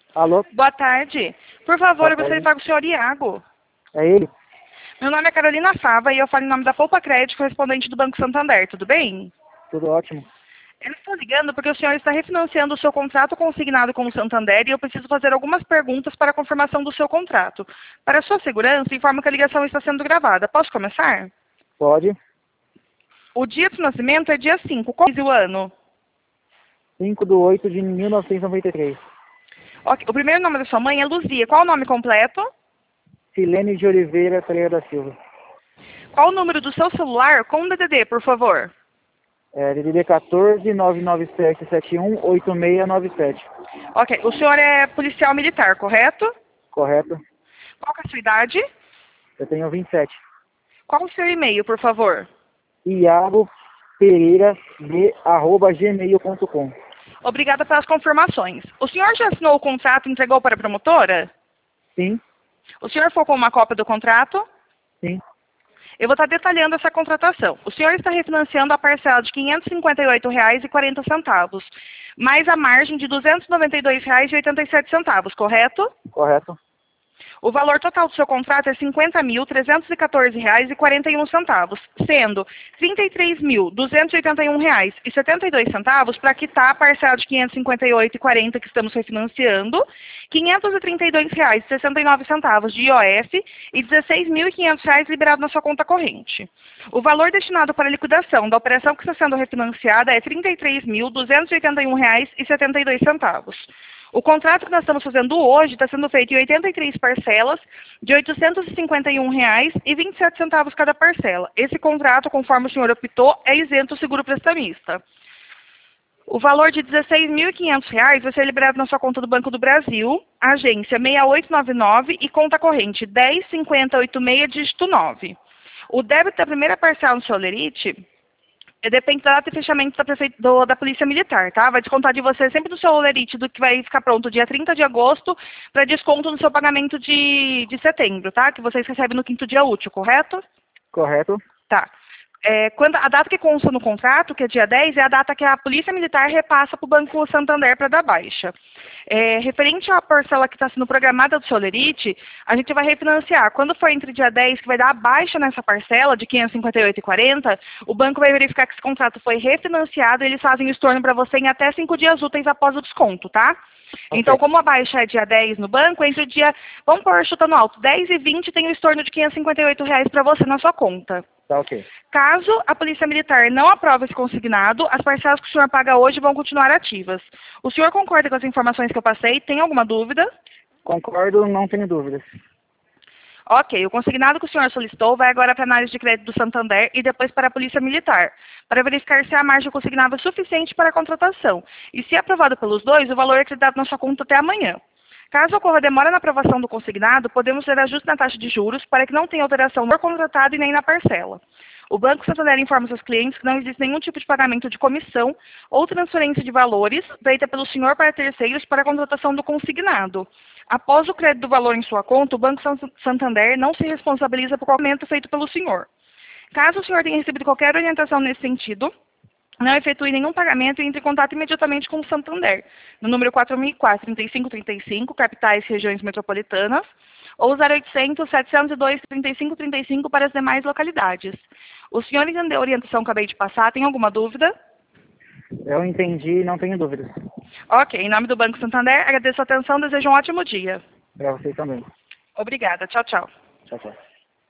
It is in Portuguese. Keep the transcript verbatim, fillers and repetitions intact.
Alô? Boa tarde. Por favor, Boa eu gostaria de tarde. falar com o senhor Iago. É ele? Meu nome é Carolina Fava e eu falo em nome da Poupa Crédito, correspondente do Banco Santander. Tudo bem? Tudo ótimo. Eu estou ligando porque o senhor está refinanciando o seu contrato consignado com o Santander e eu preciso fazer algumas perguntas para a confirmação do seu contrato. Para sua segurança, informo que a ligação está sendo gravada. Posso começar? Pode. O dia do nascimento é dia cinco. Qual é o ano? cinco de oito de mil novecentos e noventa e três. Ok. O primeiro nome da sua mãe é Luzia. Qual o nome completo? Silene de Oliveira Pereira da Silva. Qual o número do seu celular com D D D, por favor? É, D D D quatorze, nove nove sete sete um, oito seis nove sete. Ok. O senhor é policial militar, correto? Correto? Qual que é a sua idade? Eu tenho vinte e sete. Qual o seu e-mail, por favor? Iago Pereira de arroba gmail ponto com. Obrigada pelas confirmações. O senhor já assinou o contrato e entregou para a promotora? Sim, O senhor ficou com uma cópia do contrato? sim. Eu vou estar detalhando essa contratação. O senhor está refinanciando a parcela de quinhentos e cinquenta e oito reais e quarenta centavos, mais a margem de duzentos e noventa e dois reais e oitenta e sete centavos, correto? Correto? O valor total do seu contrato é cinquenta mil trezentos e quatorze reais e quarenta e um centavos, sendo trinta e três mil duzentos e oitenta e um reais e setenta e dois centavos para quitar a parcela de quinhentos e cinquenta e oito reais e quarenta centavos que estamos refinanciando, quinhentos e trinta e dois reais e sessenta e nove centavos de I O F e dezesseis mil e quinhentos reais liberado na sua conta corrente. O valor destinado para a liquidação da operação que está sendo refinanciada é trinta e três mil duzentos e oitenta e um reais e setenta e dois centavos. O contrato que nós estamos fazendo hoje está sendo feito em oitenta e três parcelas de oitocentos e cinquenta e um reais e vinte e sete centavos cada parcela. Esse contrato, conforme o senhor optou, é isento do seguro prestamista. O valor de dezesseis mil e quinhentos reais vai ser liberado na sua conta do Banco do Brasil, agência seis oito nove nove e conta corrente dez cinquenta oitenta e seis, dígito nove. O débito da primeira parcela no seu Olerite depende da data de fechamento da, prefe... do, da Polícia Militar, tá? Vai descontar de você sempre do seu Olerite do que vai ficar pronto dia trinta de agosto para desconto no seu pagamento de, de setembro, tá? Que vocês recebem no quinto dia útil, correto? Correto? Tá. É, quando, a data que consta no contrato, que é dia dez, é a data que a Polícia Militar repassa para o Banco Santander para dar baixa. É, referente à parcela que está sendo programada do seu Olerite, a gente vai refinanciar. Quando for entre dia dez, que vai dar a baixa nessa parcela de quinhentos e cinquenta e oito reais e quarenta centavos, o banco vai verificar que esse contrato foi refinanciado e eles fazem o estorno para você em até cinco dias úteis após o desconto, tá? Ok. Então, como a baixa é dia dez no banco, entre o dia, vamos pôr chutando alto, dez e vinte tem o estorno de quinhentos e cinquenta e oito reais para você na sua conta. Tá ok. Caso a Polícia Militar não aprove esse consignado, as parcelas que o senhor paga hoje vão continuar ativas. O senhor concorda com as informações que eu passei? Tem alguma dúvida? Concordo, não tenho dúvidas. Ok, o consignado que o senhor solicitou vai agora para a análise de crédito do Santander e depois para a Polícia Militar, para verificar se a margem consignada é suficiente para a contratação. E se aprovado pelos dois, o valor é acreditado na sua conta até amanhã. Caso ocorra demora na aprovação do consignado, podemos ter ajuste na taxa de juros para que não tenha alteração no contratado e nem na parcela. O Banco Santander informa seus clientes que não existe nenhum tipo de pagamento de comissão ou transferência de valores feita pelo senhor para terceiros para a contratação do consignado. Após o crédito do valor em sua conta, o Banco Santander não se responsabiliza por qualquer pagamento feito pelo senhor. Caso o senhor tenha recebido qualquer orientação nesse sentido, não efetue nenhum pagamento e entre em contato imediatamente com o Santander, no número quatro mil e quatro, trinta e cinco trinta e cinco, capitais e regiões metropolitanas, ou zero oitocentos, setecentos e dois, trinta e cinco trinta e cinco para as demais localidades. O senhor entendeu a orientação que acabei de passar? Tem alguma dúvida? Eu entendi e não tenho dúvidas. Ok, em nome do Banco Santander, agradeço a atenção e desejo um ótimo dia. Para vocês também. Obrigada, tchau, tchau. Tchau, tchau.